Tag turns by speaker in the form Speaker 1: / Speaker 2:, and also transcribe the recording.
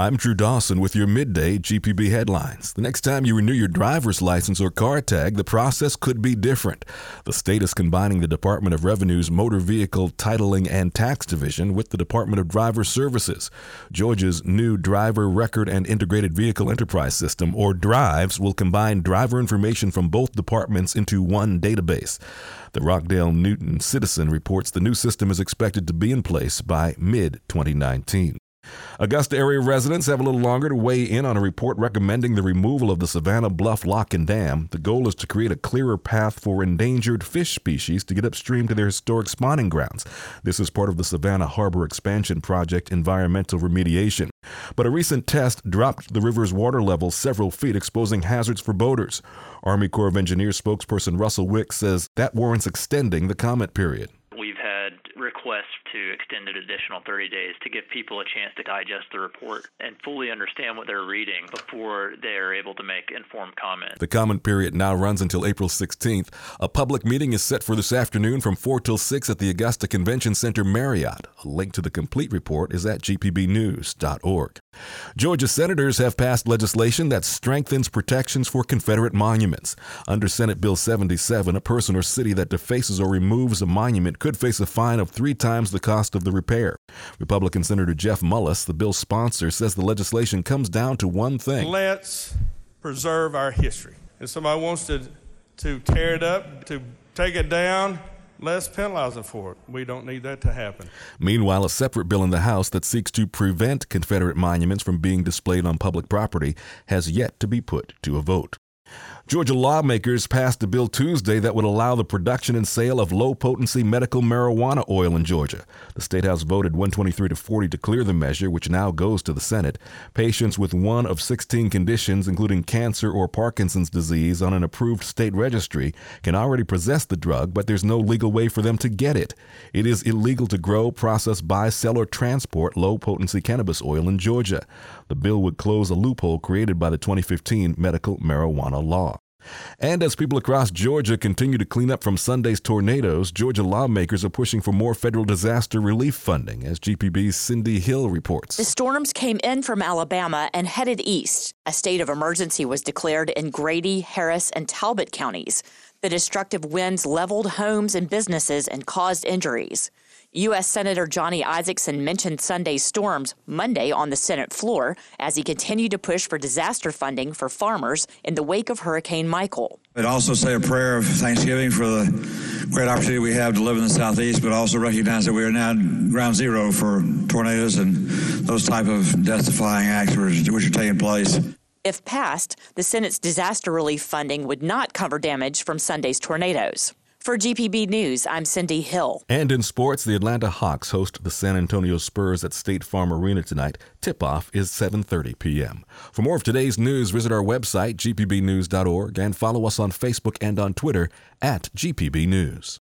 Speaker 1: I'm Drew Dawson with your midday GPB headlines. The next time you renew your driver's license or car tag, the process could be different. The state is combining the Department of Revenue's Motor Vehicle Titling and Tax Division with the Department of Driver Services. Georgia's new Driver Record and Integrated Vehicle Enterprise System, or DRIVES, will combine driver information from both departments into one database. The Rockdale Newton Citizen reports the new system is expected to be in place by mid-2019. Augusta area residents have a little longer to weigh in on a report recommending the removal of the Savannah Bluff Lock and Dam. The goal is to create a clearer path for endangered fish species to get upstream to their historic spawning grounds. This is part of the Savannah Harbor Expansion Project environmental remediation. But a recent test dropped the river's water level several feet, exposing hazards for boaters. Army Corps of Engineers spokesperson Russell Wick says that warrants extending the comment period.
Speaker 2: We've had requests to extend an additional 30 days to give people a chance to digest the report and fully understand what they're reading before they're able to make informed comment.
Speaker 1: The comment period now runs until April 16th. A public meeting is set for this afternoon from 4 till 6 at the Augusta Convention Center Marriott. A link to the complete report is at gpbnews.org. Georgia senators have passed legislation that strengthens protections for Confederate monuments. Under Senate Bill 77, a person or city that defaces or removes a monument could face a fine of 3 times the cost of the repair. Republican Senator Jeff Mullis, the bill's sponsor, says the legislation comes down to one thing.
Speaker 3: Let's preserve our history. If somebody wants to tear it up, to take it down, let's penalize them for it. We don't need that to happen.
Speaker 1: Meanwhile, a separate bill in the House that seeks to prevent Confederate monuments from being displayed on public property has yet to be put to a vote. Georgia lawmakers passed a bill Tuesday that would allow the production and sale of low-potency medical marijuana oil in Georgia. The State House voted 123-40 to clear the measure, which now goes to the Senate. Patients with one of 16 conditions, including cancer or Parkinson's disease, on an approved state registry can already possess the drug, but there's no legal way for them to get it. It is illegal to grow, process, buy, sell, or transport low-potency cannabis oil in Georgia. The bill would close a loophole created by the 2015 medical marijuana law. And as people across Georgia continue to clean up from Sunday's tornadoes, Georgia lawmakers are pushing for more federal disaster relief funding, as GPB's Cindy Hill reports.
Speaker 4: The storms came in from Alabama and headed east. A state of emergency was declared in Grady, Harris, and Talbot counties. The destructive winds leveled homes and businesses and caused injuries. U.S. Senator Johnny Isakson mentioned Sunday's storms Monday on the Senate floor as he continued to push for disaster funding for farmers in the wake of Hurricane Michael.
Speaker 5: I'd also say a prayer of thanksgiving for the great opportunity we have to live in the Southeast, but also recognize that we are now ground zero for tornadoes and those type of death-defying acts which are taking place.
Speaker 4: If passed, the Senate's disaster relief funding would not cover damage from Sunday's tornadoes. For GPB News, I'm Cindy Hill.
Speaker 1: And in sports, the Atlanta Hawks host the San Antonio Spurs at State Farm Arena tonight. Tip-off is 7:30 p.m. For more of today's news, visit our website, gpbnews.org, and follow us on Facebook and on Twitter at GPB News.